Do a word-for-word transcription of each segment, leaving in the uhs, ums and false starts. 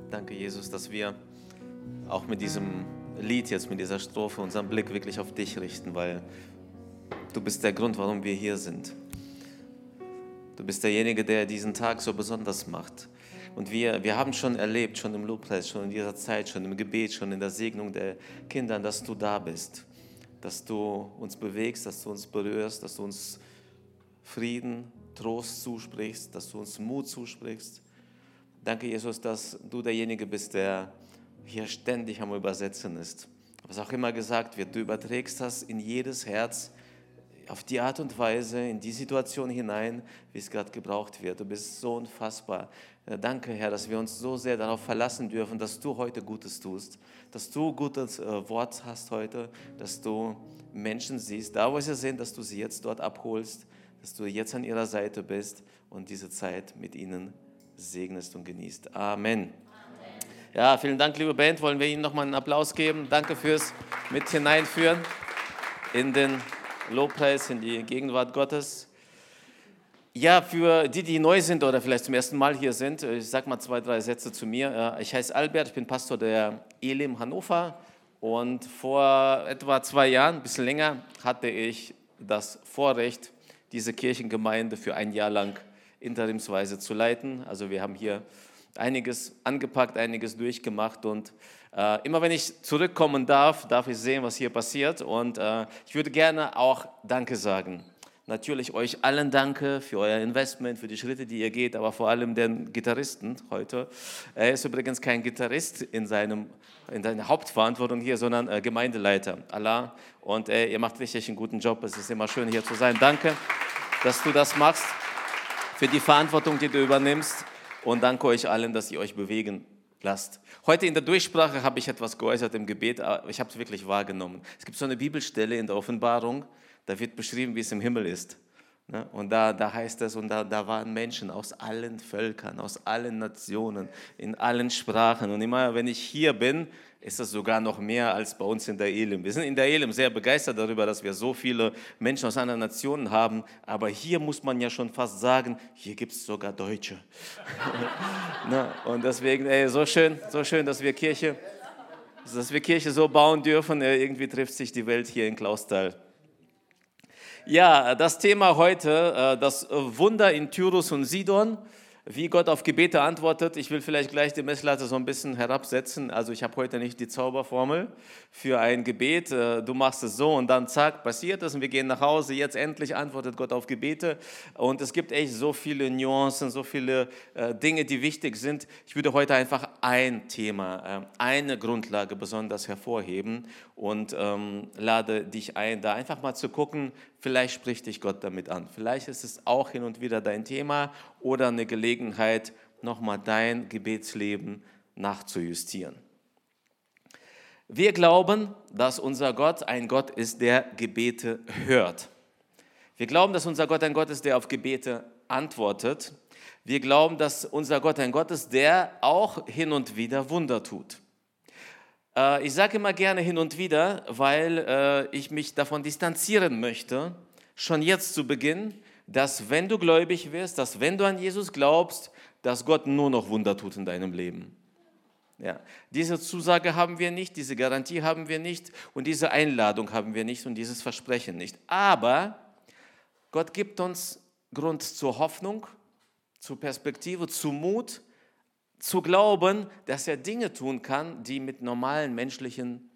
Danke, Jesus, dass wir auch mit diesem Lied jetzt, mit dieser Strophe unseren Blick wirklich auf dich richten, weil du bist der Grund, warum wir hier sind. Du bist derjenige, der diesen Tag so besonders macht. Und wir, wir haben schon erlebt, schon im Lobpreis, schon in dieser Zeit, schon im Gebet, schon in der Segnung der Kinder, dass du da bist, dass du uns bewegst, dass du uns berührst, dass du uns Frieden, Trost zusprichst, dass du uns Mut zusprichst. Danke, Jesus, dass du derjenige bist, der hier ständig am Übersetzen ist. Was auch immer gesagt wird, du überträgst das in jedes Herz, auf die Art und Weise, in die Situation hinein, wie es gerade gebraucht wird. Du bist so unfassbar. Danke, Herr, dass wir uns so sehr darauf verlassen dürfen, dass du heute Gutes tust, dass du gutes Wort hast heute, dass du Menschen siehst, da wo sie sind, dass du sie jetzt dort abholst, dass du jetzt an ihrer Seite bist und diese Zeit mit ihnen segnest und genießt. Amen. Amen. Ja, vielen Dank, liebe Band. Wollen wir Ihnen nochmal einen Applaus geben. Danke fürs Mit hineinführen in den Lobpreis, in die Gegenwart Gottes. Ja, für die, die neu sind oder vielleicht zum ersten Mal hier sind, ich sage mal zwei, drei Sätze zu mir. Ich heiße Albert, ich bin Pastor der Elim Hannover und vor etwa zwei Jahren, ein bisschen länger, hatte ich das Vorrecht, diese Kirchengemeinde für ein Jahr lang interimsweise zu leiten. Also wir haben hier einiges angepackt, einiges durchgemacht und äh, immer wenn ich zurückkommen darf, darf ich sehen, was hier passiert und äh, ich würde gerne auch Danke sagen. Natürlich euch allen Danke für euer Investment, für die Schritte, die ihr geht, aber vor allem den Gitarristen heute. Er ist übrigens kein Gitarrist in, seinem, in seiner Hauptverantwortung hier, sondern äh, Gemeindeleiter, Allah. Und äh, ihr macht richtig einen guten Job, es ist immer schön hier zu sein. Danke, dass du das machst, für die Verantwortung, die du übernimmst. Und danke euch allen, dass ihr euch bewegen lasst. Heute in der Durchsprache habe ich etwas geäußert im Gebet, aber ich habe es wirklich wahrgenommen. Es gibt so eine Bibelstelle in der Offenbarung, da wird beschrieben, wie es im Himmel ist. Und da, da heißt es, und da, da waren Menschen aus allen Völkern, aus allen Nationen, in allen Sprachen. Und immer, wenn ich hier bin, ist das sogar noch mehr als bei uns in der Elim. Wir sind in der Elim sehr begeistert darüber, dass wir so viele Menschen aus anderen Nationen haben. Aber hier muss man ja schon fast sagen, hier gibt es sogar Deutsche. Und deswegen, ey, so schön, so schön, dass wir Kirche, dass wir Kirche so bauen dürfen. Irgendwie trifft sich die Welt hier in Clausthal. Ja, das Thema heute, das Wunder in Tyrus und Sidon, wie Gott auf Gebete antwortet. Ich will vielleicht gleich die Messlatte so ein bisschen herabsetzen. Also ich habe heute nicht die Zauberformel für ein Gebet. Du machst es so und dann zack, passiert es und wir gehen nach Hause. Jetzt endlich antwortet Gott auf Gebete. Und es gibt echt so viele Nuancen, so viele äh, Dinge, die wichtig sind. Ich würde heute einfach ein Thema, äh, eine Grundlage besonders hervorheben und ähm, lade dich ein, da einfach mal zu gucken, vielleicht spricht dich Gott damit an. Vielleicht ist es auch hin und wieder dein Thema oder eine Gelegenheit, nochmal dein Gebetsleben nachzujustieren. Wir glauben, dass unser Gott ein Gott ist, der Gebete hört. Wir glauben, dass unser Gott ein Gott ist, der auf Gebete antwortet. Wir glauben, dass unser Gott ein Gott ist, der auch hin und wieder Wunder tut. Ich sage immer gerne hin und wieder, weil äh, ich mich davon distanzieren möchte, schon jetzt zu Beginn, dass wenn du gläubig wirst, dass wenn du an Jesus glaubst, dass Gott nur noch Wunder tut in deinem Leben. Ja, diese Zusage haben wir nicht, diese Garantie haben wir nicht und diese Einladung haben wir nicht und dieses Versprechen nicht. Aber Gott gibt uns Grund zur Hoffnung, zur Perspektive, zu Mut, zu glauben, dass er Dinge tun kann, die mit normalen menschlichen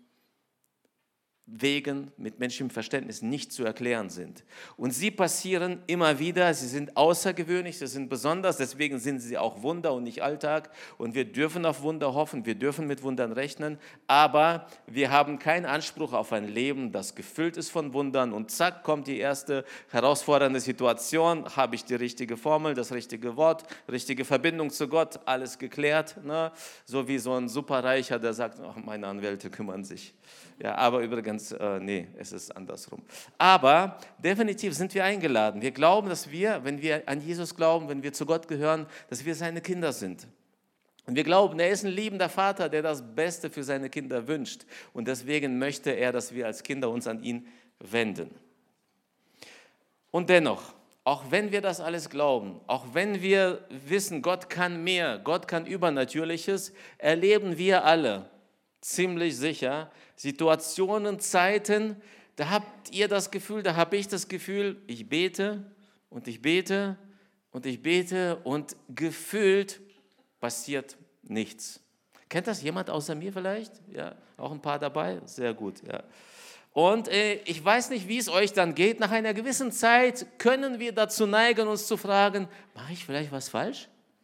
Wegen, mit menschlichem Verständnis nicht zu erklären sind. Und sie passieren immer wieder, sie sind außergewöhnlich, sie sind besonders, deswegen sind sie auch Wunder und nicht Alltag. Und wir dürfen auf Wunder hoffen, wir dürfen mit Wundern rechnen, aber wir haben keinen Anspruch auf ein Leben, das gefüllt ist von Wundern und zack, kommt die erste herausfordernde Situation, habe ich die richtige Formel, das richtige Wort, richtige Verbindung zu Gott, alles geklärt, ne? So wie so ein Superreicher, der sagt, ach, meine Anwälte kümmern sich. Ja, aber übrigens, äh, nee, es ist andersrum. Aber definitiv sind wir eingeladen. Wir glauben, dass wir, wenn wir an Jesus glauben, wenn wir zu Gott gehören, dass wir seine Kinder sind. Und wir glauben, er ist ein liebender Vater, der das Beste für seine Kinder wünscht. Und deswegen möchte er, dass wir als Kinder uns an ihn wenden. Und dennoch, auch wenn wir das alles glauben, auch wenn wir wissen, Gott kann mehr, Gott kann Übernatürliches, erleben wir alle ziemlich sicher Situationen, Zeiten, da habt ihr das Gefühl, da habe ich das Gefühl, ich bete und ich bete und ich bete und gefühlt passiert nichts. Kennt das jemand außer mir vielleicht? Ja, auch ein paar dabei? Sehr gut, ja. Und äh, ich weiß nicht, wie es euch dann geht. Nach einer gewissen Zeit können wir dazu neigen, uns zu fragen, mache ich vielleicht was falsch?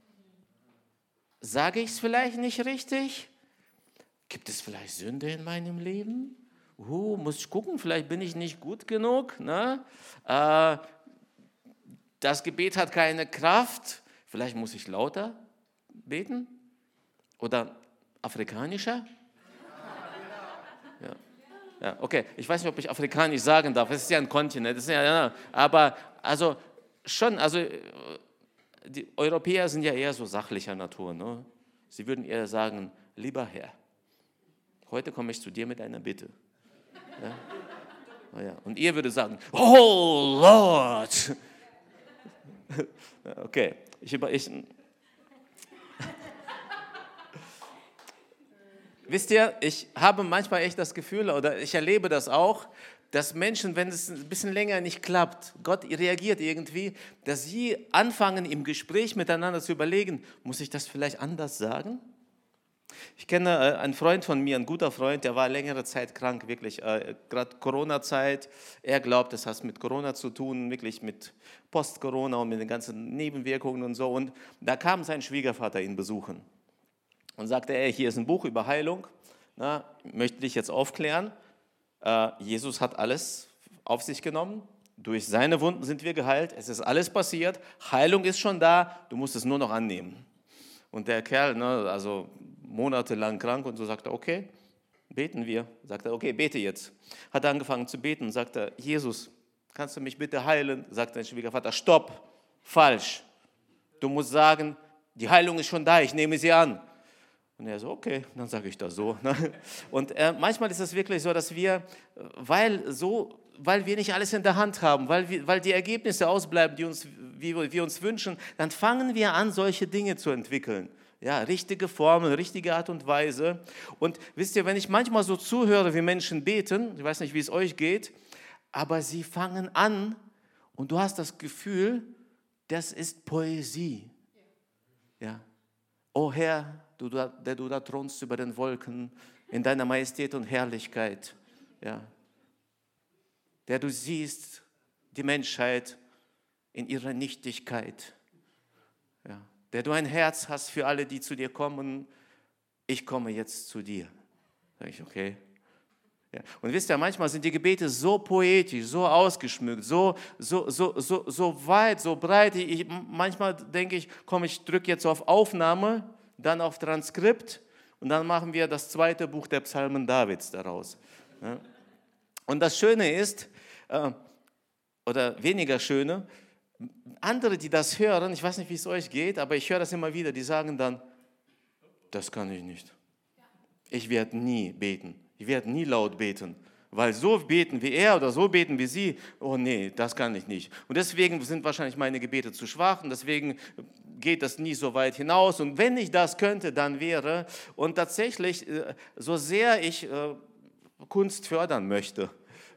Sage ich es vielleicht nicht richtig? Gibt es vielleicht Sünde in meinem Leben? Uh, muss ich gucken, vielleicht bin ich nicht gut genug. Ne? Äh, das Gebet hat keine Kraft. Vielleicht muss ich lauter beten? Oder afrikanischer? Ja. Ja, okay, ich weiß nicht, ob ich afrikanisch sagen darf, es ist ja ein Kontinent, das ist ja, ja, aber also schon, also die Europäer sind ja eher so sachlicher Natur, ne? Sie würden eher sagen, lieber Herr, heute komme ich zu dir mit einer Bitte. Ja? Oh ja. Und ihr würdet sagen, oh Lord. Okay, ich, über, ich Wisst ihr, ich habe manchmal echt das Gefühl, oder ich erlebe das auch, dass Menschen, wenn es ein bisschen länger nicht klappt, Gott reagiert irgendwie, dass sie anfangen, im Gespräch miteinander zu überlegen, muss ich das vielleicht anders sagen? Ich kenne einen Freund von mir, ein guter Freund, der war längere Zeit krank, wirklich, äh, gerade Corona-Zeit. Er glaubt, das hat mit Corona zu tun, wirklich mit Post-Corona und mit den ganzen Nebenwirkungen und so. Und da kam sein Schwiegervater ihn besuchen. Und sagte, ey, hier ist ein Buch über Heilung, na, möchte dich jetzt aufklären. Äh, Jesus hat alles auf sich genommen, durch seine Wunden sind wir geheilt, es ist alles passiert, Heilung ist schon da, du musst es nur noch annehmen. Und der Kerl, ne, also monatelang krank und so, sagte, okay, beten wir. Sagte, okay, bete jetzt. Hat angefangen zu beten und sagte, Jesus, kannst du mich bitte heilen? Sagte der Schwiegervater, stopp, falsch. Du musst sagen, die Heilung ist schon da, ich nehme sie an. Und er so, okay, dann sage ich das so. Und äh, manchmal ist es wirklich so, dass wir, weil, so, weil wir nicht alles in der Hand haben, weil, wir, weil die Ergebnisse ausbleiben, die uns, wie wir uns wünschen, dann fangen wir an, solche Dinge zu entwickeln. Ja, richtige Formen, richtige Art und Weise. Und wisst ihr, wenn ich manchmal so zuhöre, wie Menschen beten, ich weiß nicht, wie es euch geht, aber sie fangen an und du hast das Gefühl, das ist Poesie. Ja. O Herr, du, der du da thronst über den Wolken, in deiner Majestät und Herrlichkeit, ja, der du siehst die Menschheit in ihrer Nichtigkeit, ja, der du ein Herz hast für alle, die zu dir kommen, ich komme jetzt zu dir. Sag ich, okay. Ja. Und wisst ihr, manchmal sind die Gebete so poetisch, so ausgeschmückt, so, so, so, so, so weit, so breit. Ich, manchmal denke ich, komm, ich drücke jetzt auf Aufnahme, dann auf Transkript und dann machen wir das zweite Buch der Psalmen Davids daraus. Ja. Und das Schöne ist, äh, oder weniger Schöne, andere, die das hören, ich weiß nicht, wie es euch geht, aber ich höre das immer wieder, die sagen dann, das kann ich nicht. Ich werde nie beten. Ich werde nie laut beten, weil so beten wie er oder so beten wie sie, oh nee, das kann ich nicht. Und deswegen sind wahrscheinlich meine Gebete zu schwach und deswegen geht das nie so weit hinaus. Und wenn ich das könnte, dann wäre, und tatsächlich, so sehr ich Kunst fördern möchte,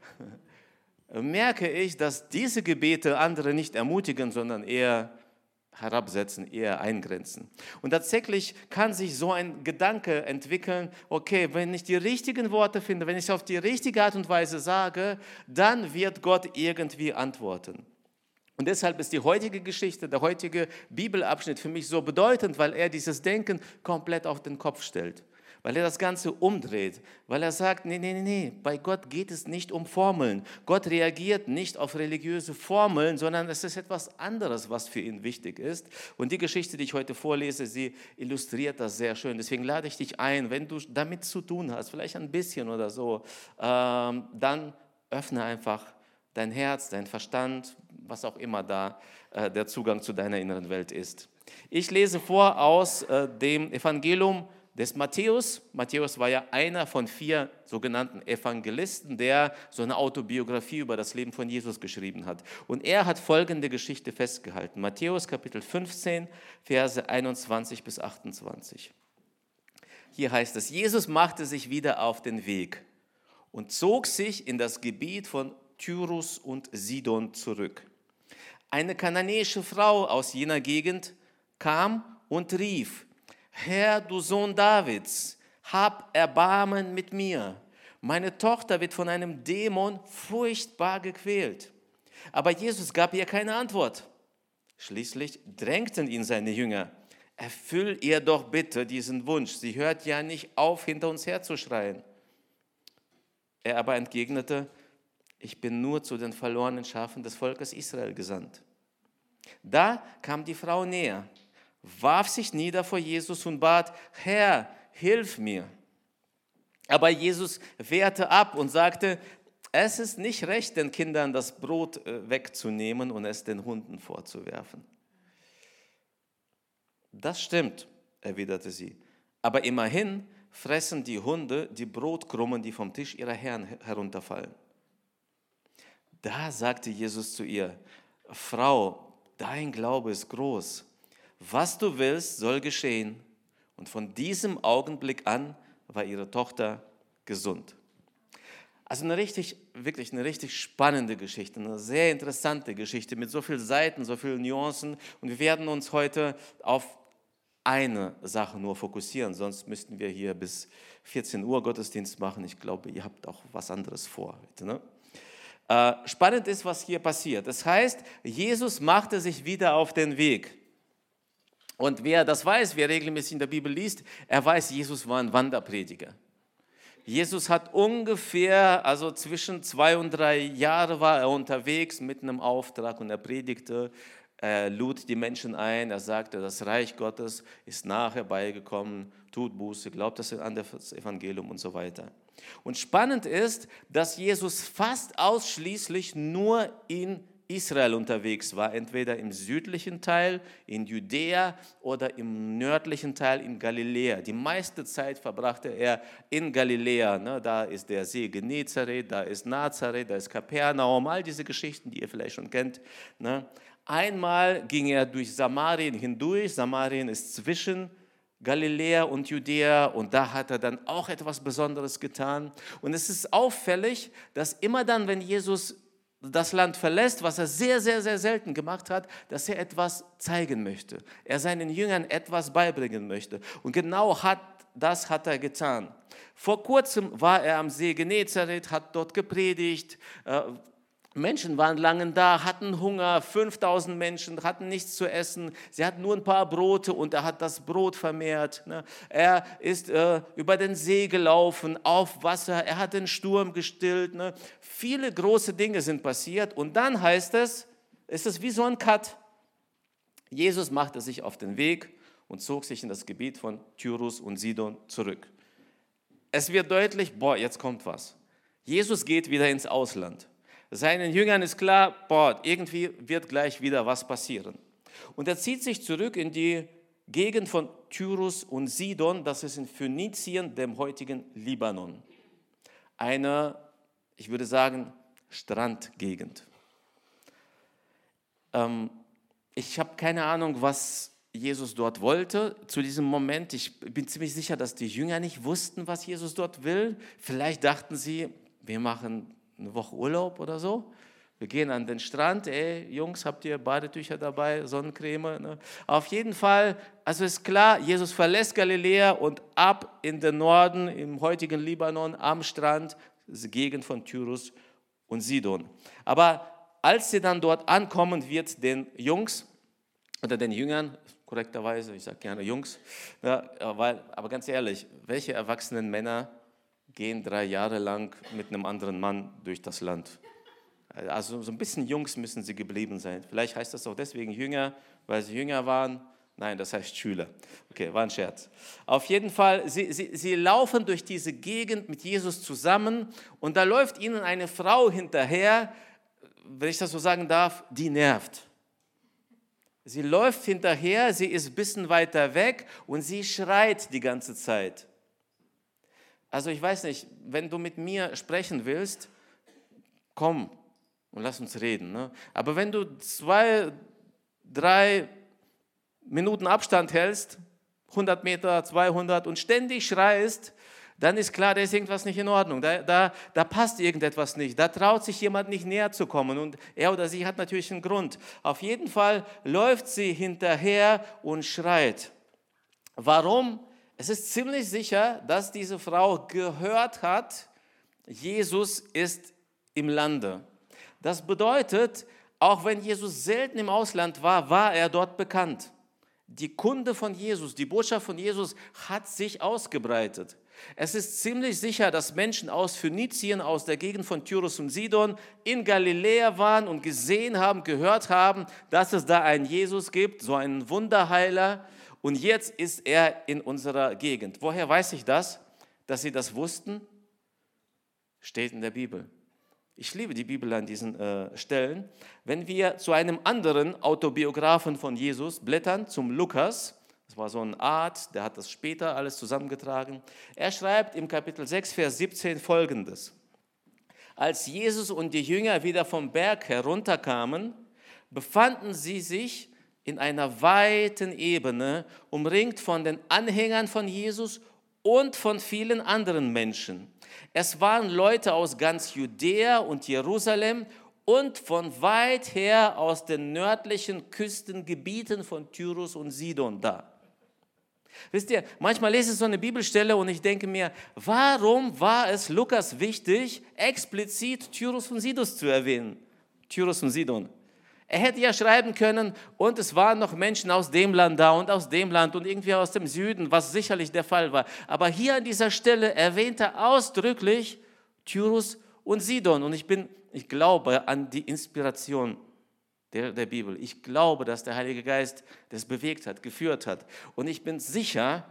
merke ich, dass diese Gebete andere nicht ermutigen, sondern eher herabsetzen, eher eingrenzen. Und tatsächlich kann sich so ein Gedanke entwickeln, okay, wenn ich die richtigen Worte finde, wenn ich es auf die richtige Art und Weise sage, dann wird Gott irgendwie antworten. Und deshalb ist die heutige Geschichte, der heutige Bibelabschnitt für mich so bedeutend, weil er dieses Denken komplett auf den Kopf stellt. Weil er das Ganze umdreht, weil er sagt, nee, nee, nee, nee, bei Gott geht es nicht um Formeln. Gott reagiert nicht auf religiöse Formeln, sondern es ist etwas anderes, was für ihn wichtig ist. Und die Geschichte, die ich heute vorlese, sie illustriert das sehr schön. Deswegen lade ich dich ein, wenn du damit zu tun hast, vielleicht ein bisschen oder so, ähm, dann öffne einfach dein Herz, dein Verstand, was auch immer da äh, der Zugang zu deiner inneren Welt ist. Ich lese vor aus äh, dem Evangelium des Matthäus. Matthäus war ja einer von vier sogenannten Evangelisten, der so eine Autobiografie über das Leben von Jesus geschrieben hat. Und er hat folgende Geschichte festgehalten. Matthäus Kapitel fünfzehn, Verse einundzwanzig bis achtundzwanzig. Hier heißt es, Jesus machte sich wieder auf den Weg und zog sich in das Gebiet von Tyrus und Sidon zurück. Eine kananäische Frau aus jener Gegend kam und rief, Herr, du Sohn Davids, hab Erbarmen mit mir. Meine Tochter wird von einem Dämon furchtbar gequält. Aber Jesus gab ihr keine Antwort. Schließlich drängten ihn seine Jünger. Erfüll ihr doch bitte diesen Wunsch. Sie hört ja nicht auf, hinter uns herzuschreien. Er aber entgegnete, ich bin nur zu den verlorenen Schafen des Volkes Israel gesandt. Da kam die Frau näher, warf sich nieder vor Jesus und bat, Herr, hilf mir. Aber Jesus wehrte ab und sagte, es ist nicht recht, den Kindern das Brot wegzunehmen und es den Hunden vorzuwerfen. Das stimmt, erwiderte sie, aber immerhin fressen die Hunde die Brotkrumen, die vom Tisch ihrer Herren herunterfallen. Da sagte Jesus zu ihr, Frau, dein Glaube ist groß. Was du willst, soll geschehen. Und von diesem Augenblick an war ihre Tochter gesund. Also eine richtig, wirklich eine richtig spannende Geschichte, eine sehr interessante Geschichte mit so vielen Seiten, so vielen Nuancen. Und wir werden uns heute auf eine Sache nur fokussieren, sonst müssten wir hier bis vierzehn Uhr Gottesdienst machen. Ich glaube, ihr habt auch was anderes vor heute, ne? Äh, spannend ist, was hier passiert. Das heißt, Jesus machte sich wieder auf den Weg. Und wer das weiß, wer regelmäßig in der Bibel liest, er weiß, Jesus war ein Wanderprediger. Jesus hat ungefähr, also zwischen zwei und drei Jahre war er unterwegs mit einem Auftrag und er predigte, er lud die Menschen ein, er sagte, das Reich Gottes ist nahe herbeigekommen, tut Buße, glaubt an das Evangelium und so weiter. Und spannend ist, dass Jesus fast ausschließlich nur in Israel unterwegs war, entweder im südlichen Teil, in Judäa oder im nördlichen Teil in Galiläa. Die meiste Zeit verbrachte er in Galiläa. Ne? Da ist der See Genezareth, da ist Nazareth, da ist Kapernaum, all diese Geschichten, die ihr vielleicht schon kennt. Ne? Einmal ging er durch Samarien hindurch. Samarien ist zwischen Galiläa und Judäa und da hat er dann auch etwas Besonderes getan. Und es ist auffällig, dass immer dann, wenn Jesus das Land verlässt, was er sehr, sehr, sehr selten gemacht hat, dass er etwas zeigen möchte. Er seinen Jüngern etwas beibringen möchte. Und genau hat, das hat er getan. Vor kurzem war er am See Genezareth, hat dort gepredigt. Menschen waren lange da, hatten Hunger, fünftausend Menschen hatten nichts zu essen. Sie hatten nur ein paar Brote und er hat das Brot vermehrt. Er ist äh, über den See gelaufen, auf Wasser, er hat den Sturm gestillt. Ne? Viele große Dinge sind passiert und dann heißt es, es ist wie so ein Cut. Jesus machte sich auf den Weg und zog sich in das Gebiet von Tyrus und Sidon zurück. Es wird deutlich, boah, jetzt kommt was. Jesus geht wieder ins Ausland. Seinen Jüngern ist klar, boah, irgendwie wird gleich wieder was passieren. Und er zieht sich zurück in die Gegend von Tyrus und Sidon, das ist in Phönizien, dem heutigen Libanon. Eine, ich würde sagen, Strandgegend. Ähm, ich habe keine Ahnung, was Jesus dort wollte zu diesem Moment. Ich bin ziemlich sicher, dass die Jünger nicht wussten, was Jesus dort will. Vielleicht dachten sie, wir machen eine Woche Urlaub oder so. Wir gehen an den Strand, ey, Jungs, habt ihr Badetücher dabei, Sonnencreme? Ne? Auf jeden Fall, also ist klar, Jesus verlässt Galiläa und ab in den Norden, im heutigen Libanon, am Strand, die Gegend von Tyrus und Sidon. Aber als sie dann dort ankommen, wird den Jungs oder den Jüngern, korrekterweise, ich sage gerne Jungs, ja, weil, aber ganz ehrlich, welche erwachsenen Männer gehen drei Jahre lang mit einem anderen Mann durch das Land? Also so ein bisschen Jungs müssen sie geblieben sein. Vielleicht heißt das auch deswegen Jünger, weil sie Jünger waren. Nein, das heißt Schüler. Okay, war ein Scherz. Auf jeden Fall, sie, sie, sie laufen durch diese Gegend mit Jesus zusammen und da läuft ihnen eine Frau hinterher, wenn ich das so sagen darf, die nervt. Sie läuft hinterher, sie ist ein bisschen weiter weg und sie schreit die ganze Zeit. Also ich weiß nicht, wenn du mit mir sprechen willst, komm und lass uns reden. Ne? Aber wenn du zwei, drei Minuten Abstand hältst, hundert Meter, zweihundert und ständig schreist, dann ist klar, da ist irgendwas nicht in Ordnung. Da, da, da passt irgendetwas nicht. Da traut sich jemand nicht näher zu kommen. Und er oder sie hat natürlich einen Grund. Auf jeden Fall läuft sie hinterher und schreit. Warum? Es ist ziemlich sicher, dass diese Frau gehört hat, Jesus ist im Lande. Das bedeutet, auch wenn Jesus selten im Ausland war, war er dort bekannt. Die Kunde von Jesus, die Botschaft von Jesus hat sich ausgebreitet. Es ist ziemlich sicher, dass Menschen aus Phönizien, aus der Gegend von Tyrus und Sidon in Galiläa waren und gesehen haben, gehört haben, dass es da einen Jesus gibt, so einen Wunderheiler. Und jetzt ist er in unserer Gegend. Woher weiß ich das? Dass sie das wussten? Steht in der Bibel. Ich liebe die Bibel an diesen äh, Stellen. Wenn wir zu einem anderen Autobiografen von Jesus blättern, zum Lukas, das war so ein Arzt, der hat das später alles zusammengetragen. Er schreibt im Kapitel sechs, Vers siebzehn folgendes. Als Jesus und die Jünger wieder vom Berg herunterkamen, befanden sie sich in einer weiten Ebene, umringt von den Anhängern von Jesus und von vielen anderen Menschen. Es waren Leute aus ganz Judäa und Jerusalem und von weit her aus den nördlichen Küstengebieten von Tyrus und Sidon da. Wisst ihr, manchmal lese ich so eine Bibelstelle und ich denke mir, warum war es Lukas wichtig, explizit Tyrus und Sidon zu erwähnen? Tyrus und Sidon. Er hätte ja schreiben können, und es waren noch Menschen aus dem Land da und aus dem Land und irgendwie aus dem Süden, was sicherlich der Fall war. Aber hier an dieser Stelle erwähnt er ausdrücklich Tyrus und Sidon. Und ich bin, ich glaube an die Inspiration der, der Bibel. Ich glaube, dass der Heilige Geist das bewegt hat, geführt hat. Und ich bin sicher,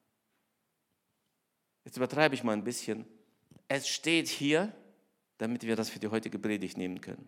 jetzt übertreibe ich mal ein bisschen, es steht hier, damit wir das für die heutige Predigt nehmen können.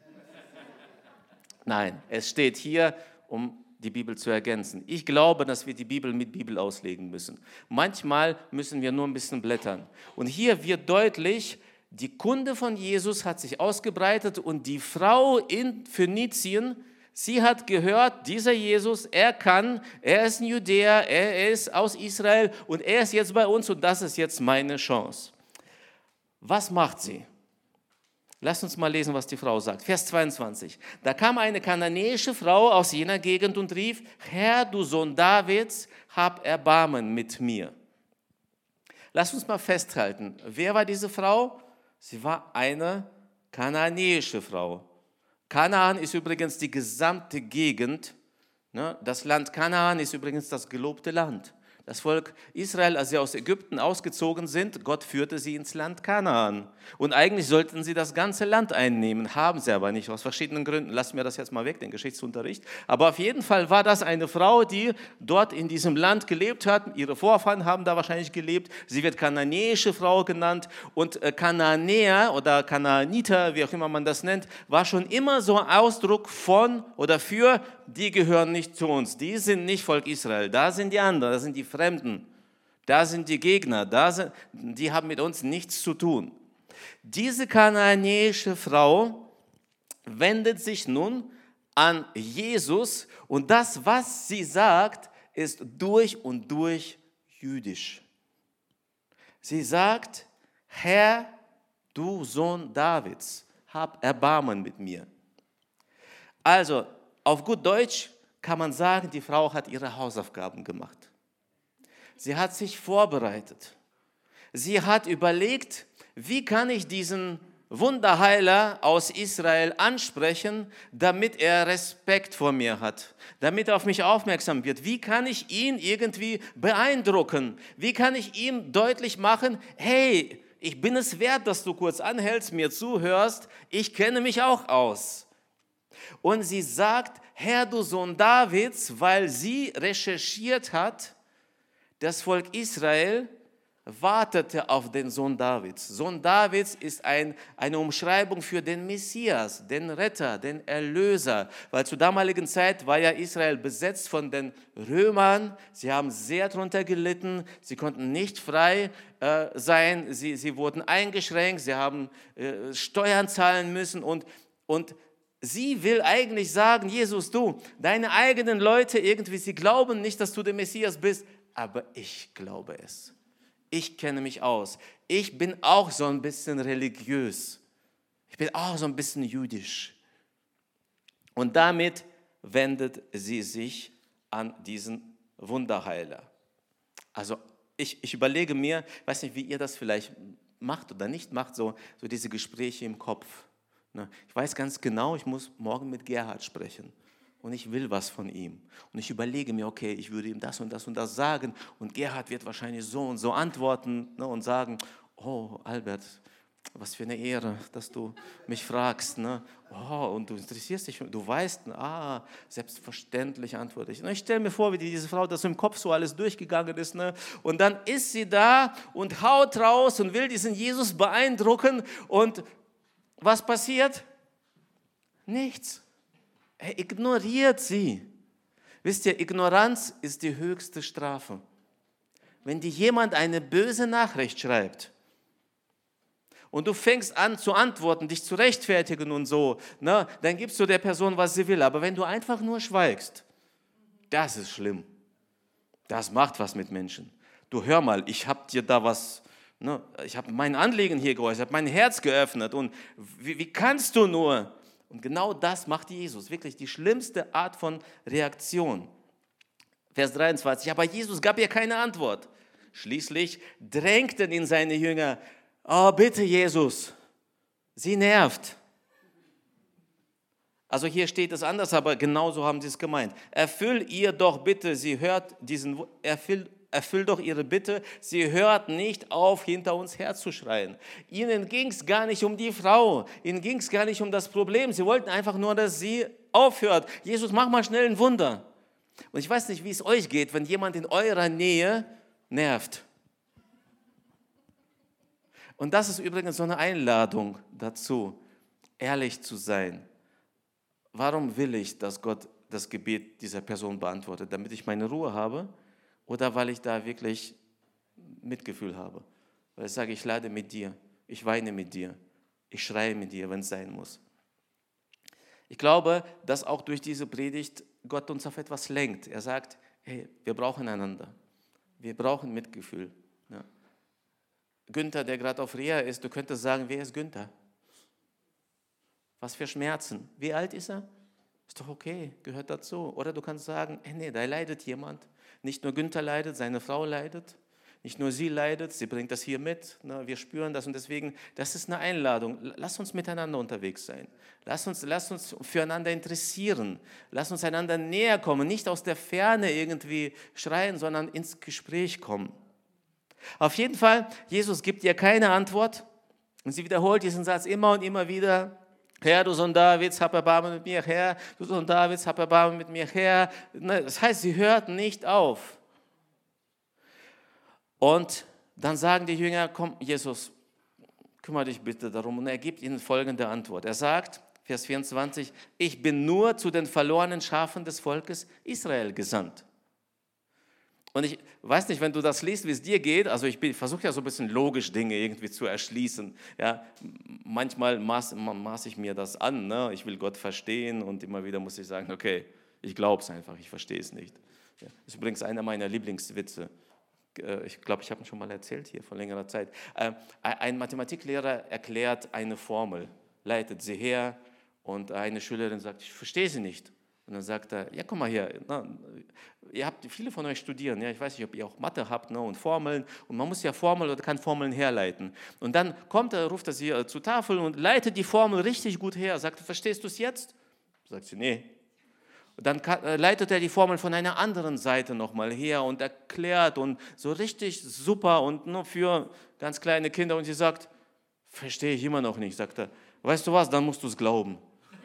Nein, es steht hier, um die Bibel zu ergänzen. Ich glaube, dass wir die Bibel mit Bibel auslegen müssen. Manchmal müssen wir nur ein bisschen blättern. Und hier wird deutlich, die Kunde von Jesus hat sich ausgebreitet und die Frau in Phönizien, sie hat gehört, dieser Jesus, er kann, er ist ein Judäer, er ist aus Israel und er ist jetzt bei uns und das ist jetzt meine Chance. Was macht sie? Lasst uns mal lesen, was die Frau sagt. Vers zweiundzwanzig. Da kam eine kananäische Frau aus jener Gegend und rief, Herr, du Sohn Davids, hab Erbarmen mit mir. Lasst uns mal festhalten, wer war diese Frau? Sie war eine kananäische Frau. Kanaan ist übrigens die gesamte Gegend. Das Land Kanaan ist übrigens das gelobte Land. Das Volk Israel, als sie aus Ägypten ausgezogen sind, Gott führte sie ins Land Kanaan. Und eigentlich sollten sie das ganze Land einnehmen, haben sie aber nicht, aus verschiedenen Gründen. Lassen wir das jetzt mal weg, den Geschichtsunterricht. Aber auf jeden Fall war das eine Frau, die dort in diesem Land gelebt hat. Ihre Vorfahren haben da wahrscheinlich gelebt. Sie wird kananäische Frau genannt. Und Kananäer oder Kanaaniter, wie auch immer man das nennt, war schon immer so ein Ausdruck von oder für, die gehören nicht zu uns. Die sind nicht Volk Israel. Da sind die anderen, da sind die Fremden, da sind die Gegner, da sind, die haben mit uns nichts zu tun. Diese kananäische Frau wendet sich nun an Jesus und das, was sie sagt, ist durch und durch jüdisch. Sie sagt, Herr, du Sohn Davids, hab Erbarmen mit mir. Also, auf gut Deutsch kann man sagen, die Frau hat ihre Hausaufgaben gemacht. Sie hat sich vorbereitet. Sie hat überlegt, wie kann ich diesen Wunderheiler aus Israel ansprechen, damit er Respekt vor mir hat, damit er auf mich aufmerksam wird. Wie kann ich ihn irgendwie beeindrucken? Wie kann ich ihm deutlich machen, hey, ich bin es wert, dass du kurz anhältst, mir zuhörst, ich kenne mich auch aus. Und sie sagt, Herr, du Sohn Davids, weil sie recherchiert hat, das Volk Israel wartete auf den Sohn Davids. Sohn Davids ist ein, eine Umschreibung für den Messias, den Retter, den Erlöser. Weil zur damaligen Zeit war ja Israel besetzt von den Römern. Sie haben sehr darunter gelitten. Sie konnten nicht frei äh, sein. Sie, sie wurden eingeschränkt. Sie haben äh, Steuern zahlen müssen. Und, und sie will eigentlich sagen, Jesus, du, deine eigenen Leute irgendwie, sie glauben nicht, dass du der Messias bist. Aber ich glaube es. Ich kenne mich aus. Ich bin auch so ein bisschen religiös. Ich bin auch so ein bisschen jüdisch. Und damit wendet sie sich an diesen Wunderheiler. Also ich, ich überlege mir, ich weiß nicht, wie ihr das vielleicht macht oder nicht macht, so, so diese Gespräche im Kopf. Ich weiß ganz genau, ich muss morgen mit Gerhard sprechen. Und ich will was von ihm. Und ich überlege mir, okay, ich würde ihm das und das und das sagen. Und Gerhard wird wahrscheinlich so und so antworten, ne, und sagen, oh Albert, was für eine Ehre, dass du mich fragst. Ne? Oh, und du interessierst dich, du weißt, ah, selbstverständlich antworte ich. Und ich stelle mir vor, wie diese Frau das im Kopf so alles durchgegangen ist. Ne? Und dann ist sie da und haut raus und will diesen Jesus beeindrucken. Und was passiert? Nichts. Er ignoriert sie. Wisst ihr, Ignoranz ist die höchste Strafe. Wenn dir jemand eine böse Nachricht schreibt und du fängst an zu antworten, dich zu rechtfertigen und so, ne, dann gibst du der Person, was sie will. Aber wenn du einfach nur schweigst, das ist schlimm. Das macht was mit Menschen. Du, hör mal, ich habe dir da was, ne, ich habe mein Anliegen hier geäußert, mein Herz geöffnet und wie, wie kannst du nur? Und genau das macht Jesus, wirklich die schlimmste Art von Reaktion. Vers dreiundzwanzig, aber Jesus gab ihr keine Antwort. Schließlich drängten ihn seine Jünger, oh bitte Jesus, sie nervt. Also hier steht es anders, aber genauso haben sie es gemeint. Erfüll ihr doch bitte, sie hört diesen, erfüll Erfüll doch ihre Bitte, sie hört nicht auf, hinter uns herzuschreien. Ihnen ging es gar nicht um die Frau, ihnen ging es gar nicht um das Problem. Sie wollten einfach nur, dass sie aufhört. Jesus, mach mal schnell ein Wunder. Und ich weiß nicht, wie es euch geht, wenn jemand in eurer Nähe nervt. Und das ist übrigens so eine Einladung dazu, ehrlich zu sein. Warum will ich, dass Gott das Gebet dieser Person beantwortet? Damit ich meine Ruhe habe? Oder weil ich da wirklich Mitgefühl habe. Weil ich sage, ich leide mit dir, ich weine mit dir, ich schreie mit dir, wenn es sein muss. Ich glaube, dass auch durch diese Predigt Gott uns auf etwas lenkt. Er sagt, hey, wir brauchen einander, wir brauchen Mitgefühl. Ja. Günther, der gerade auf Reha ist, du könntest sagen, wer ist Günther? Was für Schmerzen? Wie alt ist er? Ist doch okay, gehört dazu. Oder du kannst sagen, hey, nee, da leidet jemand. Nicht nur Günther leidet, seine Frau leidet. Nicht nur sie leidet, sie bringt das hier mit. Ne? Wir spüren das und deswegen, das ist eine Einladung. Lass uns miteinander unterwegs sein. Lass uns, lass uns füreinander interessieren. Lass uns einander näher kommen. Nicht aus der Ferne irgendwie schreien, sondern ins Gespräch kommen. Auf jeden Fall, Jesus gibt ihr keine Antwort. Und sie wiederholt diesen Satz immer und immer wieder. Herr, du Sohn Davids, hab Erbarmen mit mir, Herr, du Sohn Davids, hab Erbarmen mit mir, Herr. Das heißt, sie hört nicht auf. Und dann sagen die Jünger, komm, Jesus, kümmere dich bitte darum. Und er gibt ihnen folgende Antwort. Er sagt, Vers vierundzwanzig, ich bin nur zu den verlorenen Schafen des Volkes Israel gesandt. Und ich weiß nicht, wenn du das liest, wie es dir geht, also ich, ich versuche ja so ein bisschen logisch Dinge irgendwie zu erschließen. Ja, manchmal maß, maß ich mir das an, ne? Ich will Gott verstehen und immer wieder muss ich sagen, okay, ich glaube es einfach, ich verstehe es nicht. Ja, das ist übrigens einer meiner Lieblingswitze. Ich glaube, ich habe ihn schon mal erzählt hier vor längerer Zeit. Ein Mathematiklehrer erklärt eine Formel, leitet sie her und eine Schülerin sagt, ich verstehe sie nicht. Und dann sagt er, ja, komm mal her, na, ihr habt, viele von euch studieren, ja, ich weiß nicht, ob ihr auch Mathe habt, ne, und Formeln, und man muss ja Formeln oder kann Formeln herleiten. Und dann kommt er, ruft er sie äh, zur Tafel und leitet die Formel richtig gut her. Sagt, verstehst du es jetzt? Sagt sie, nee. Und dann kann, äh, leitet er die Formel von einer anderen Seite nochmal her und erklärt und so richtig super und nur für ganz kleine Kinder. Und sie sagt, verstehe ich immer noch nicht, sagt er. Weißt du was, dann musst du es glauben.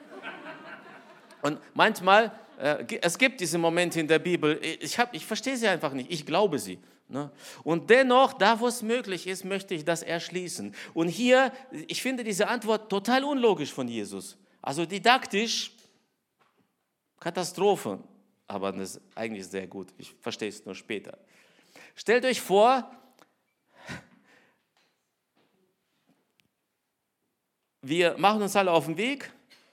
Und manchmal, äh, es gibt diese Momente in der Bibel, ich, hab, ich verstehe sie einfach nicht, ich glaube sie. Ne? Und dennoch, da wo es möglich ist, möchte ich das erschließen. Und hier, ich finde diese Antwort total unlogisch von Jesus. Also didaktisch, Katastrophe, aber das ist eigentlich sehr gut. Ich verstehe es nur später. Stellt euch vor, wir machen uns alle auf den Weg.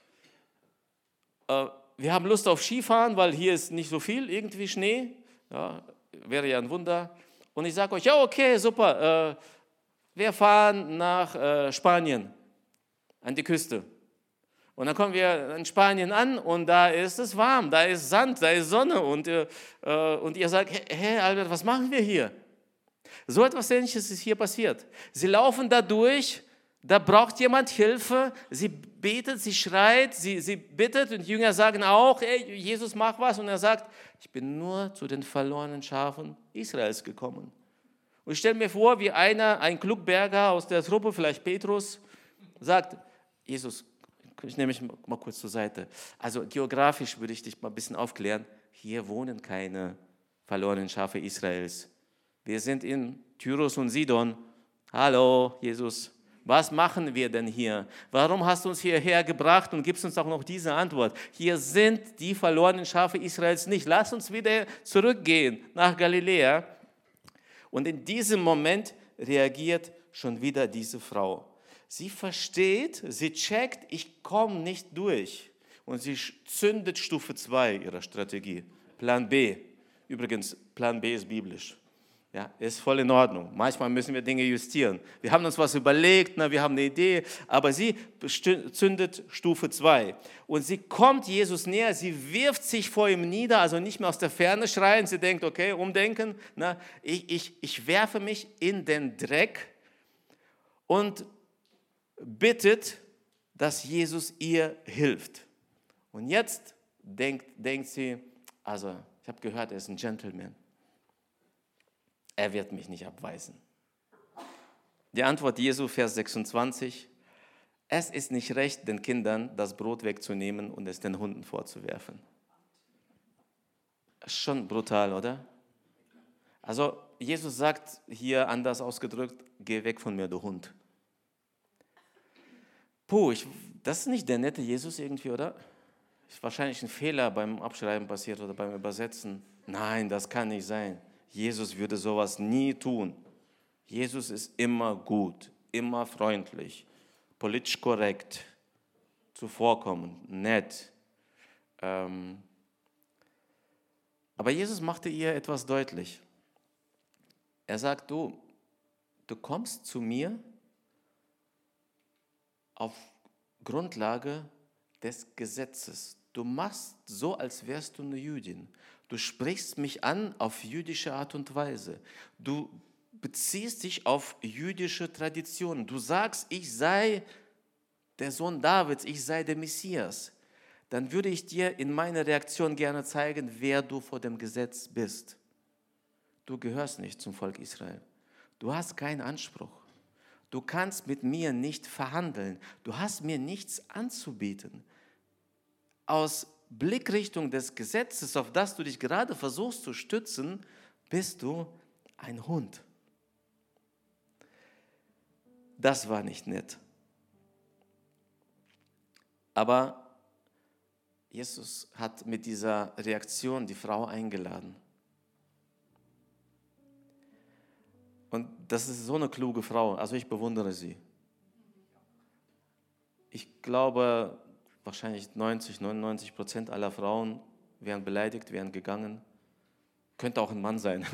Wir haben Lust auf Skifahren, weil hier ist nicht so viel, irgendwie Schnee. Ja, wäre ja ein Wunder. Und ich sage euch, ja, okay, super, äh, wir fahren nach äh, Spanien, an die Küste. Und dann kommen wir in Spanien an und da ist es warm, da ist Sand, da ist Sonne. Und, äh, und ihr sagt, hey Albert, was machen wir hier? So etwas Ähnliches ist hier passiert. Sie laufen da durch, da braucht jemand Hilfe, sie betet, sie schreit, sie, sie bittet und die Jünger sagen auch, hey, Jesus, mach was. Und er sagt, ich bin nur zu den verlorenen Schafen Israels gekommen. Und ich stelle mir vor, wie einer, ein Klugberger aus der Truppe, vielleicht Petrus, sagt, Jesus, ich nehme mich mal kurz zur Seite. Also geografisch würde ich dich mal ein bisschen aufklären. Hier wohnen keine verlorenen Schafe Israels. Wir sind in Tyrus und Sidon. Hallo, Jesus. Was machen wir denn hier? Warum hast du uns hierher gebracht und gibst uns auch noch diese Antwort? Hier sind die verlorenen Schafe Israels nicht. Lass uns wieder zurückgehen nach Galiläa. Und in diesem Moment reagiert schon wieder diese Frau. Sie versteht, sie checkt, ich komme nicht durch. Und sie zündet Stufe zwei ihrer Strategie. Plan B. Übrigens, Plan B ist biblisch. Ja, ist voll in Ordnung. Manchmal müssen wir Dinge justieren. Wir haben uns was überlegt, na, wir haben eine Idee, aber sie zündet Stufe zwei. Und sie kommt Jesus näher, sie wirft sich vor ihm nieder, also nicht mehr aus der Ferne schreien. Sie denkt, okay, umdenken, na, ich, ich, ich werfe mich in den Dreck und bittet, dass Jesus ihr hilft. Und jetzt denkt, denkt sie, also ich habe gehört, er ist ein Gentleman. Er wird mich nicht abweisen. Die Antwort Jesu, Vers sechsundzwanzig, es ist nicht recht, den Kindern das Brot wegzunehmen und es den Hunden vorzuwerfen. Schon brutal, oder? Also Jesus sagt hier anders ausgedrückt, geh weg von mir, du Hund. Puh, ich, das ist nicht der nette Jesus irgendwie, oder? Ist wahrscheinlich ein Fehler beim Abschreiben passiert oder beim Übersetzen. Nein, das kann nicht sein. Jesus würde sowas nie tun. Jesus ist immer gut, immer freundlich, politisch korrekt, zuvorkommend, nett. Ähm Aber Jesus machte ihr etwas deutlich. Er sagt, du, du kommst zu mir auf Grundlage des Gesetzes. Du machst so, als wärst du eine Jüdin. Du sprichst mich an auf jüdische Art und Weise. Du beziehst dich auf jüdische Traditionen. Du sagst, ich sei der Sohn Davids, ich sei der Messias. Dann würde ich dir in meiner Reaktion gerne zeigen, wer du vor dem Gesetz bist. Du gehörst nicht zum Volk Israel. Du hast keinen Anspruch. Du kannst mit mir nicht verhandeln. Du hast mir nichts anzubieten. Aus Blickrichtung des Gesetzes, auf das du dich gerade versuchst zu stützen, bist du ein Hund. Das war nicht nett. Aber Jesus hat mit dieser Reaktion die Frau eingeladen. Und das ist so eine kluge Frau, also ich bewundere sie. Ich glaube, wahrscheinlich neunzig, neunundneunzig Prozent aller Frauen wären beleidigt, wären gegangen. Könnte auch ein Mann sein.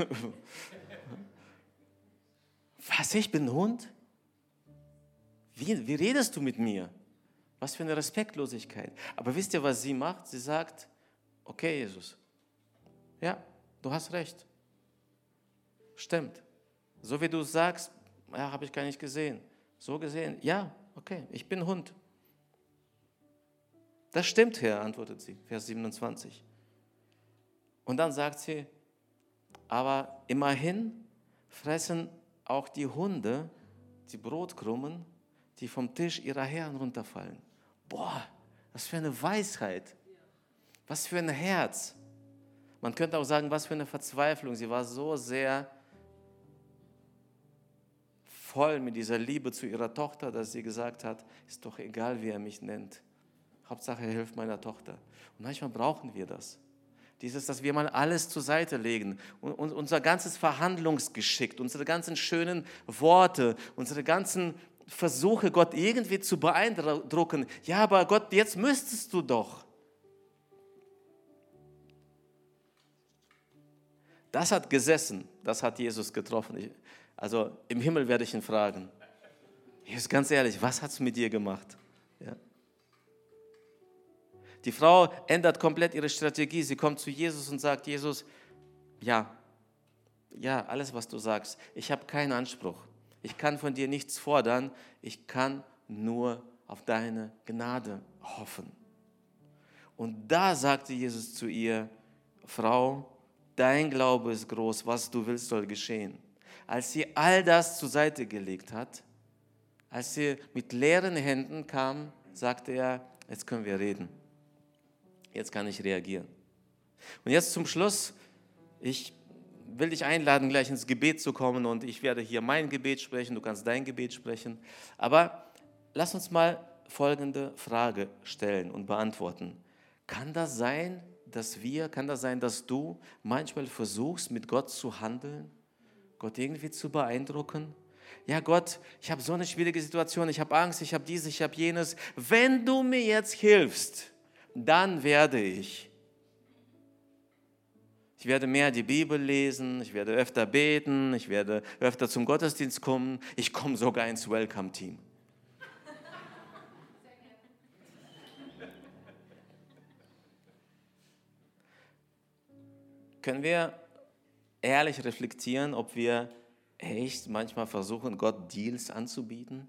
Was, ich bin ein Hund? Wie, wie redest du mit mir? Was für eine Respektlosigkeit. Aber wisst ihr, was sie macht? Sie sagt, okay, Jesus, ja, du hast recht. Stimmt. So wie du sagst, ja, habe ich gar nicht gesehen. So gesehen, ja, okay, ich bin Hund. Das stimmt, Herr, antwortet sie, Vers siebenundzwanzig. Und dann sagt sie, aber immerhin fressen auch die Hunde die Brotkrumen, die vom Tisch ihrer Herren runterfallen. Boah, was für eine Weisheit, was für ein Herz. Man könnte auch sagen, was für eine Verzweiflung. Sie war so sehr voll mit dieser Liebe zu ihrer Tochter, dass sie gesagt hat, ist doch egal, wie er mich nennt. Hauptsache, er hilft meiner Tochter. Und manchmal brauchen wir das. Dieses, dass wir mal alles zur Seite legen und unser ganzes Verhandlungsgeschick, unsere ganzen schönen Worte, unsere ganzen Versuche, Gott irgendwie zu beeindrucken. Ja, aber Gott, jetzt müsstest du doch. Das hat gesessen, das hat Jesus getroffen. Ich, also im Himmel werde ich ihn fragen. Jesus, ganz ehrlich, was hat es mit dir gemacht? Ja. Die Frau ändert komplett ihre Strategie. Sie kommt zu Jesus und sagt, Jesus, ja, ja, alles, was du sagst. Ich habe keinen Anspruch. Ich kann von dir nichts fordern. Ich kann nur auf deine Gnade hoffen. Und da sagte Jesus zu ihr, Frau, dein Glaube ist groß, was du willst, soll geschehen. Als sie all das zur Seite gelegt hat, als sie mit leeren Händen kam, sagte er, jetzt können wir reden. Jetzt kann ich reagieren. Und jetzt zum Schluss, ich will dich einladen, gleich ins Gebet zu kommen und ich werde hier mein Gebet sprechen, du kannst dein Gebet sprechen. Aber lass uns mal folgende Frage stellen und beantworten. Kann das sein, dass wir, kann das sein, dass du manchmal versuchst, mit Gott zu handeln, Gott irgendwie zu beeindrucken? Ja Gott, ich habe so eine schwierige Situation, ich habe Angst, ich habe dies, ich habe jenes. Wenn du mir jetzt hilfst, dann werde ich. Ich werde mehr die Bibel lesen, ich werde öfter beten, ich werde öfter zum Gottesdienst kommen, ich komme sogar ins Welcome-Team. Können wir ehrlich reflektieren, ob wir echt manchmal versuchen, Gott Deals anzubieten?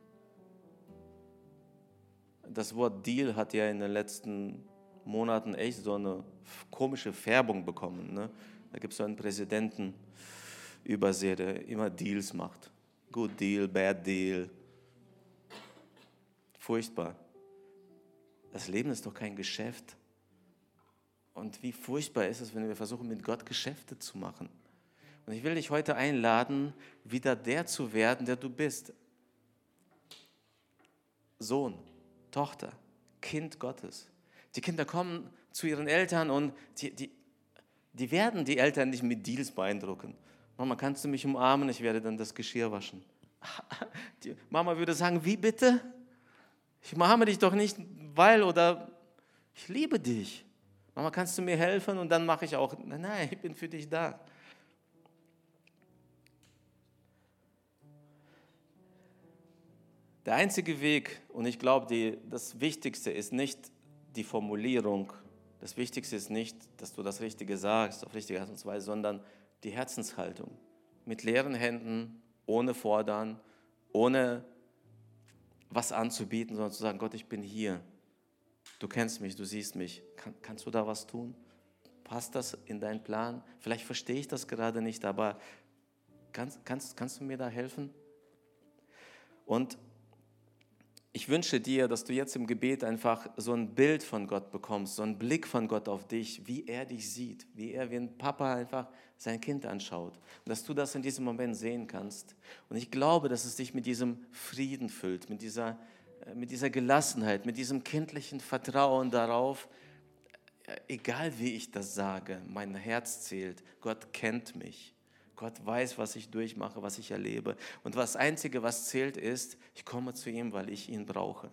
Das Wort Deal hat ja in den letzten Monaten echt so eine komische Färbung bekommen. Ne? Da gibt es so einen Präsidenten Übersee, der immer Deals macht. Good Deal, Bad Deal. Furchtbar. Das Leben ist doch kein Geschäft. Und wie furchtbar ist es, wenn wir versuchen, mit Gott Geschäfte zu machen. Und ich will dich heute einladen, wieder der zu werden, der du bist. Sohn, Tochter, Kind Gottes. Die Kinder kommen zu ihren Eltern und die, die, die werden die Eltern nicht mit Deals beeindrucken. Mama, kannst du mich umarmen? Ich werde dann das Geschirr waschen. Die Mama würde sagen, wie bitte? Ich umarme dich doch nicht, weil oder ich liebe dich. Mama, kannst du mir helfen? Und dann mache ich auch, nein, nein, ich bin für dich da. Der einzige Weg, und ich glaube, das Wichtigste ist nicht die Formulierung, das Wichtigste ist nicht, dass du das Richtige sagst, auf richtige Art und Weise, sondern die Herzenshaltung. Mit leeren Händen, ohne Fordern, ohne was anzubieten, sondern zu sagen, Gott, ich bin hier. Du kennst mich, du siehst mich. Kann, kannst du da was tun? Passt das in deinen Plan? Vielleicht verstehe ich das gerade nicht, aber kannst, kannst, kannst du mir da helfen? Und ich wünsche dir, dass du jetzt im Gebet einfach so ein Bild von Gott bekommst, so einen Blick von Gott auf dich, wie er dich sieht, wie er wie ein Papa einfach sein Kind anschaut. Und dass du das in diesem Moment sehen kannst. Und ich glaube, dass es dich mit diesem Frieden füllt, mit dieser, mit dieser Gelassenheit, mit diesem kindlichen Vertrauen darauf, egal wie ich das sage, mein Herz zählt, Gott kennt mich. Gott weiß, was ich durchmache, was ich erlebe. Und das Einzige, was zählt, ist, ich komme zu ihm, weil ich ihn brauche.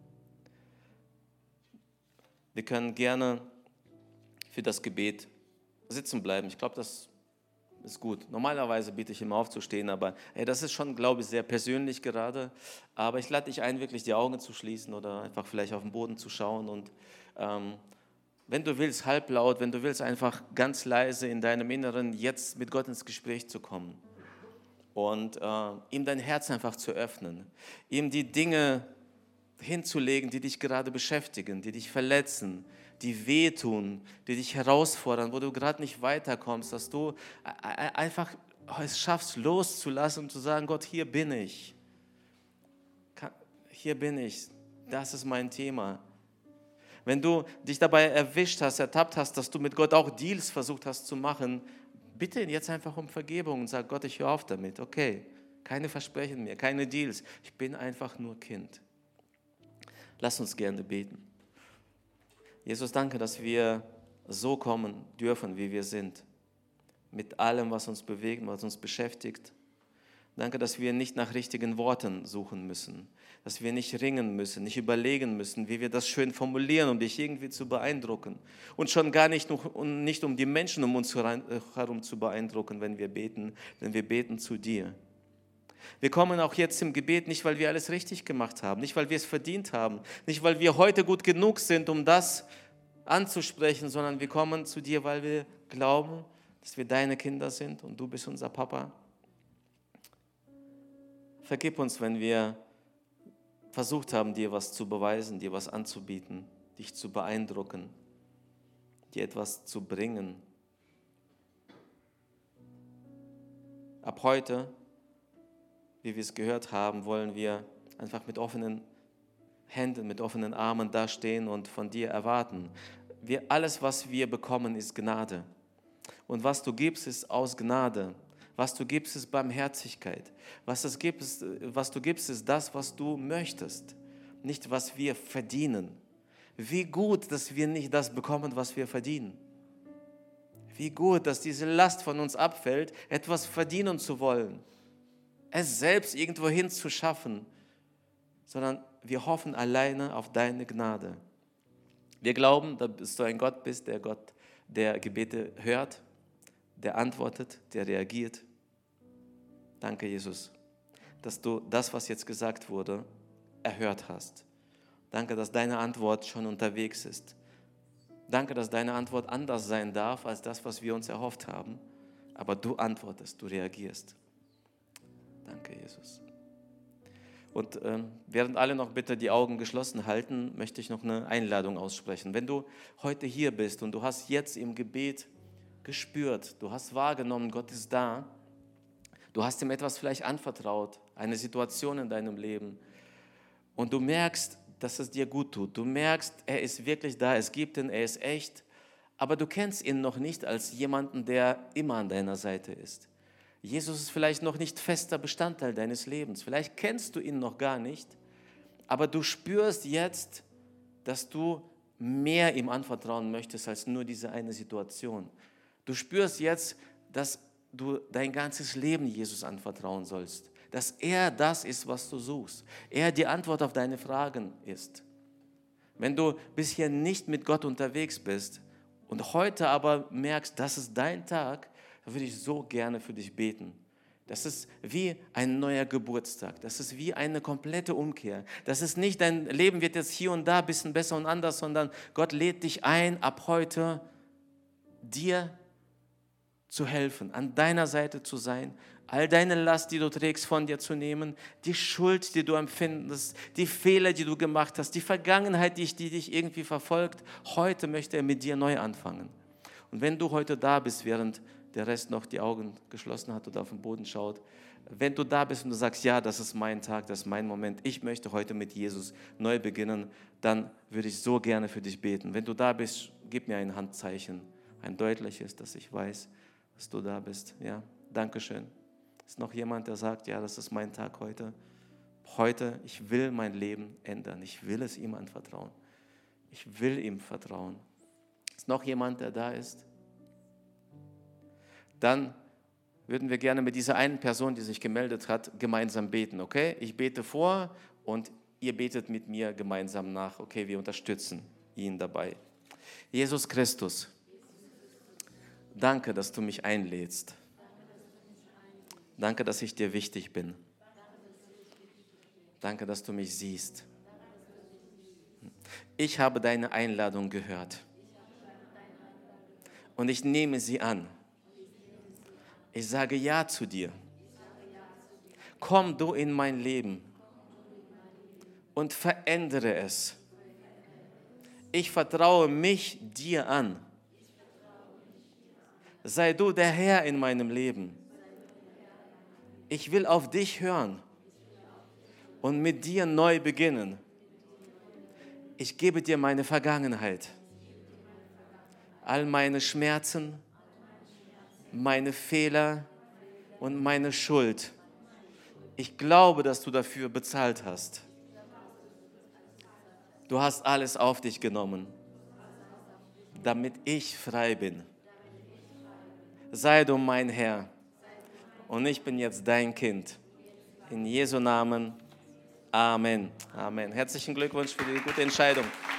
Wir können gerne für das Gebet sitzen bleiben. Ich glaube, das ist gut. Normalerweise biete ich immer aufzustehen, aber hey, das ist schon, glaube ich, sehr persönlich gerade. Aber ich lade dich ein, wirklich die Augen zu schließen oder einfach vielleicht auf den Boden zu schauen und ähm, wenn du willst, halblaut, wenn du willst, einfach ganz leise in deinem Inneren jetzt mit Gott ins Gespräch zu kommen und äh, ihm dein Herz einfach zu öffnen, ihm die Dinge hinzulegen, die dich gerade beschäftigen, die dich verletzen, die wehtun, die dich herausfordern, wo du gerade nicht weiterkommst, dass du einfach es schaffst, loszulassen und zu sagen, Gott, hier bin ich, hier bin ich, das ist mein Thema. Wenn du dich dabei erwischt hast, ertappt hast, dass du mit Gott auch Deals versucht hast zu machen, bitte ihn jetzt einfach um Vergebung und sag, Gott, ich höre auf damit. Okay, keine Versprechen mehr, keine Deals. Ich bin einfach nur Kind. Lass uns gerne beten. Jesus, danke, dass wir so kommen dürfen, wie wir sind. Mit allem, was uns bewegt, was uns beschäftigt. Danke, dass wir nicht nach richtigen Worten suchen müssen. Dass wir nicht ringen müssen, nicht überlegen müssen, wie wir das schön formulieren, um dich irgendwie zu beeindrucken. Und schon gar nicht, nicht um die Menschen um uns herum zu beeindrucken, wenn wir beten, denn wir beten zu dir. Wir kommen auch jetzt im Gebet nicht, weil wir alles richtig gemacht haben, nicht, weil wir es verdient haben, nicht, weil wir heute gut genug sind, um das anzusprechen, sondern wir kommen zu dir, weil wir glauben, dass wir deine Kinder sind und du bist unser Papa. Vergib uns, wenn wir versucht haben, dir was zu beweisen, dir was anzubieten, dich zu beeindrucken, dir etwas zu bringen. Ab heute, wie wir es gehört haben, wollen wir einfach mit offenen Händen, mit offenen Armen dastehen und von dir erwarten. Wir, alles, was wir bekommen, ist Gnade. Und was du gibst, ist aus Gnade. Was du gibst, ist Barmherzigkeit. Was, es gibt, ist, was du gibst, ist das, was du möchtest, nicht was wir verdienen. Wie gut, dass wir nicht das bekommen, was wir verdienen. Wie gut, dass diese Last von uns abfällt, etwas verdienen zu wollen, es selbst irgendwo hin zu schaffen, sondern wir hoffen alleine auf deine Gnade. Wir glauben, dass du ein Gott bist, der Gott, der Gebete hört, der antwortet, der reagiert. Danke, Jesus, dass du das, was jetzt gesagt wurde, erhört hast. Danke, dass deine Antwort schon unterwegs ist. Danke, dass deine Antwort anders sein darf als das, was wir uns erhofft haben. Aber du antwortest, du reagierst. Danke, Jesus. Und ähm, während alle noch bitte die Augen geschlossen halten, möchte ich noch eine Einladung aussprechen. Wenn du heute hier bist und du hast jetzt im Gebet gespürt, du hast wahrgenommen, Gott ist da, du hast ihm etwas vielleicht anvertraut, eine Situation in deinem Leben und du merkst, dass es dir gut tut, du merkst, er ist wirklich da, es gibt ihn, er ist echt, aber du kennst ihn noch nicht als jemanden, der immer an deiner Seite ist. Jesus ist vielleicht noch nicht fester Bestandteil deines Lebens, vielleicht kennst du ihn noch gar nicht, aber du spürst jetzt, dass du mehr ihm anvertrauen möchtest als nur diese eine Situation. Du spürst jetzt, dass du dein ganzes Leben Jesus anvertrauen sollst, dass er das ist, was du suchst, er die Antwort auf deine Fragen ist. Wenn du bisher nicht mit Gott unterwegs bist und heute aber merkst, das ist dein Tag, dann würde ich so gerne für dich beten. Das ist wie ein neuer Geburtstag, das ist wie eine komplette Umkehr. Das ist nicht, dein Leben wird jetzt hier und da ein bisschen besser und anders, sondern Gott lädt dich ein, ab heute dir zu helfen, an deiner Seite zu sein, all deine Last, die du trägst, von dir zu nehmen, die Schuld, die du empfindest, die Fehler, die du gemacht hast, die Vergangenheit, die, die dich irgendwie verfolgt. Heute möchte er mit dir neu anfangen. Und wenn du heute da bist, während der Rest noch die Augen geschlossen hat oder auf den Boden schaut, wenn du da bist und du sagst, ja, das ist mein Tag, das ist mein Moment, ich möchte heute mit Jesus neu beginnen, dann würde ich so gerne für dich beten. Wenn du da bist, gib mir ein Handzeichen, ein deutliches, dass ich weiß, dass du da bist. Ja, danke schön. Ist noch jemand, der sagt, ja, das ist mein Tag heute. Heute, ich will mein Leben ändern. Ich will es ihm anvertrauen. Ich will ihm vertrauen. Ist noch jemand, der da ist? Dann würden wir gerne mit dieser einen Person, die sich gemeldet hat, gemeinsam beten, okay? Ich bete vor und ihr betet mit mir gemeinsam nach, okay? Wir unterstützen ihn dabei. Jesus Christus, danke, dass du mich einlädst. Danke, dass ich dir wichtig bin. Danke, dass du mich siehst. Ich habe deine Einladung gehört. Und ich nehme sie an. Ich sage Ja zu dir. Komm du in mein Leben und verändere es. Ich vertraue mich dir an. Sei du der Herr in meinem Leben. Ich will auf dich hören und mit dir neu beginnen. Ich gebe dir meine Vergangenheit, all meine Schmerzen, meine Fehler und meine Schuld. Ich glaube, dass du dafür bezahlt hast. Du hast alles auf dich genommen, damit ich frei bin. Sei du mein Herr und ich bin jetzt dein Kind. In Jesu Namen. Amen. Amen. Herzlichen Glückwunsch für die gute Entscheidung.